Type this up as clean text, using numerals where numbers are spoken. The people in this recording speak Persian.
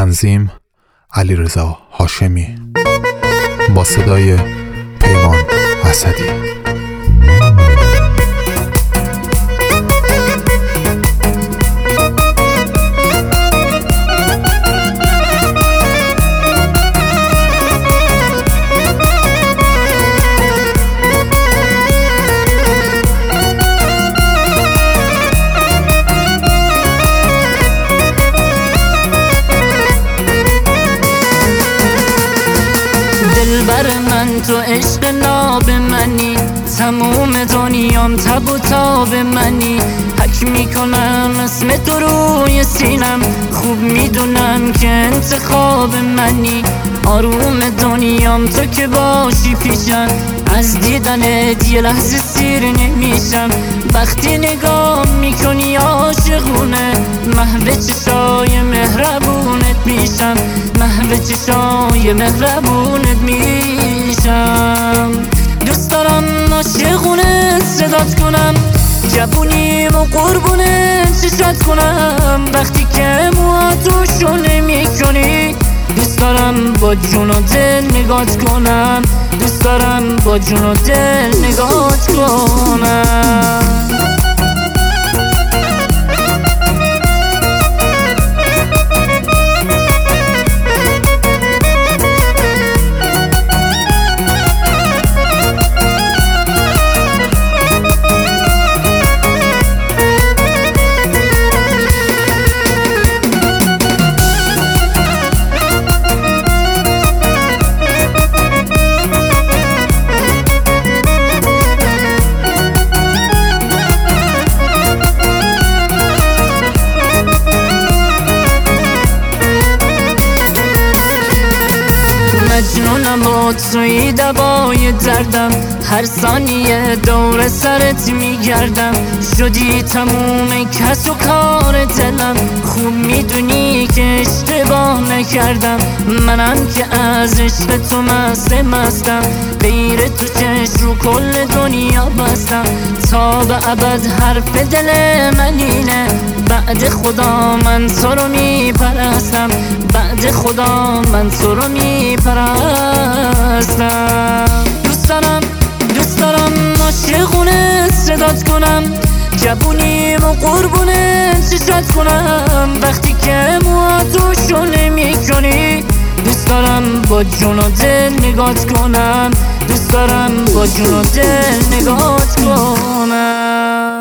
تنظیم علیرضا هاشمی با صدای پیمان اسدی. دلبر من تو عشق ناب منی، تموم دنیام تب و تاب منی. حک میکنم اسم تو روی سینم، خوب میدونم که انتخاب منی. آروم دنیام تو که باشی پیشم، از دیدنت یه لحظه سیر نمیشم. وقتی نگاه میکنی عاشقونه، محو چشای مهربونت میشم، محو چشای مهربونت میشم. دوست دارم عاشقونه صدات کنم، جوونیم و قربونه چشات کنم. وقتی که موهاتو نمیکنی، دوست دارم با جون و دل نگات کنم، دوست دارم با جون و دل نگات کنم. مجنونم و توی دوای دردم، هر ثانیه دور سرت میگردم. شدی تموم کس و کار دلم، خوب میدونی که اشتباه نکردم. منم که از عشق تو مستم، غیر تو چشم رو کل دنیا بستم. تا به ابد حرف دل من اینه، بعد خدا من تو رو میپرستم، بعد خدا من تو رو میپرستم. دوست دارم عاشقونه صدات کنم، جوونیم و قربونه چشات کنم. وقتی که موهاتو نمیکنی، دوست دارم با جون و دل نگات کنم، دوست دارم با جون و دل نگات کنم.